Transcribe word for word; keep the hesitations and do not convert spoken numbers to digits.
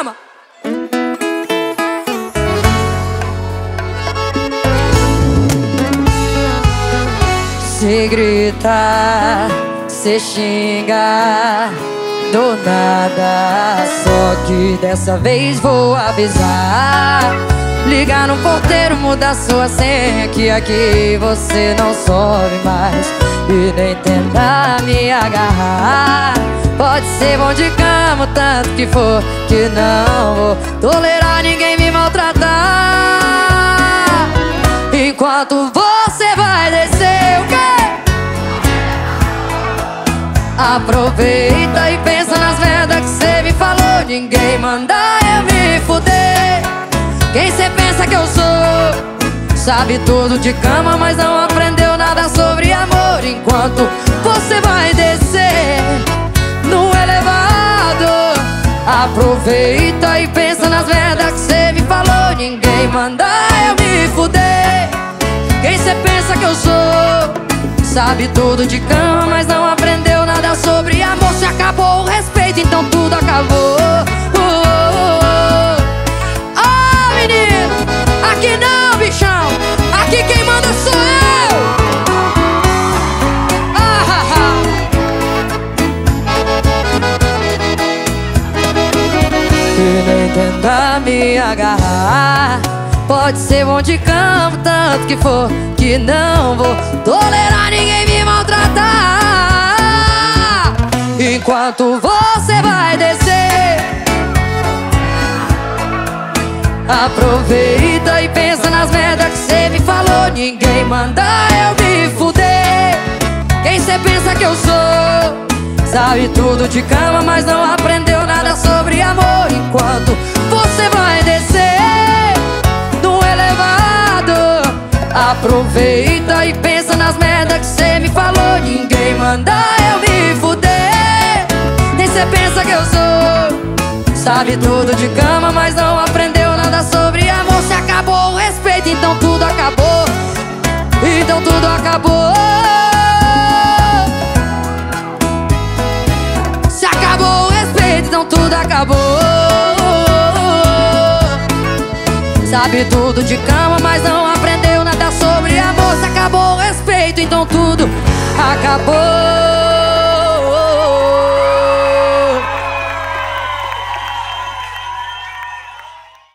Chama! Cê grita, cê xinga do nada, só que dessa vez vou avisar. Ligar no porteiro, mudar sua senha, que aqui você não sobe mais. E nem tentar me agarrar. Pode ser bom de cama, tanto que for, que não vou tolerar ninguém me maltratar. Enquanto você vai descer, o quê? Aproveita e pensa nas merdas que cê me falou. Ninguém manda eu me fuder. Quem cê pensa que eu sou? Sabe tudo de cama, mas não aprendeu nada sobre amor. Enquanto você vai descer no elevador, aproveita e pensa nas merdas que cê me falou. Ninguém manda eu me fuder. Quem cê pensa que eu sou? Sabe tudo de cama, mas não aprendeu nada sobre amor. Se acabou o respeito, então tudo acabou. Oh, oh, oh. Oh, menino, aqui não, bichão. Aqui quem manda sou eu. Ah, ah, ah. E nem tentar me agarrar. Pode ser bom de campo, tanto que for, que não vou tolerar ninguém me maltratar. Enquanto você vai descer, aproveita e pensa nas merdas que cê me falou. Ninguém manda eu me fuder. Quem cê pensa que eu sou? Sabe tudo de cama, mas não aprendeu nada sobre amor. Enquanto você vai descer no elevador, aproveita e pensa nas merdas que cê me falou. Ninguém manda eu me fuder. Nem cê pensa que eu sou. Sabe tudo de cama, mas não aprendeu nada sobre amor. Se acabou o respeito, então tudo acabou. Então tudo acabou. Se acabou o respeito, então tudo acabou. Sabe tudo de cama, mas não aprendeu nada sobre amor. Se acabou o respeito, então tudo acabou.